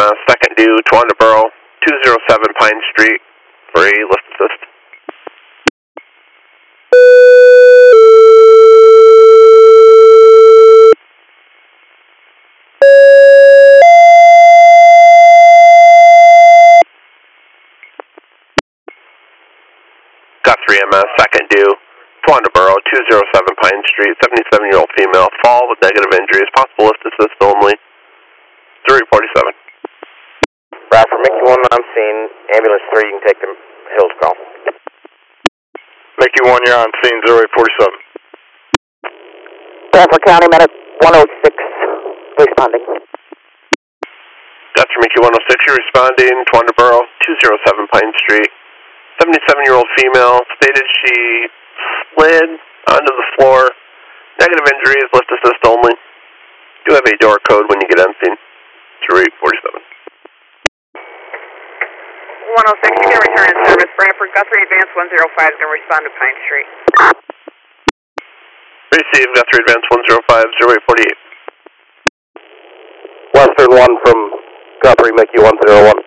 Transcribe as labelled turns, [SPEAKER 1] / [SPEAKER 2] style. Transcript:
[SPEAKER 1] EMS, second due, Towanda 207 Pine Street for a lift assist. Guthrie EMS, second due, Towanda 207 Pine Street, 77-year-old female, fall with negative injuries, possible lift assist only, 0847.
[SPEAKER 2] Bradford, Mickey 1 on scene, ambulance 3, you can take the Hills call.
[SPEAKER 3] Mickey 1, you're on scene, 0847.
[SPEAKER 4] Bradford County, medic 106, responding.
[SPEAKER 1] Guthrie Mickey 106, you're responding, Towanda 207 Pine Street, 77-year-old female, stated she slid onto the floor, negative injuries, lift assist only. Do have a door code when you get on scene, 0847.
[SPEAKER 5] 106, you can return in service. Bradford, Guthrie Advance 105 is going to respond to Pine Street.
[SPEAKER 1] Receive, Guthrie Advance 105, 0848.
[SPEAKER 2] Western 1 from Guthrie, Mickey 101.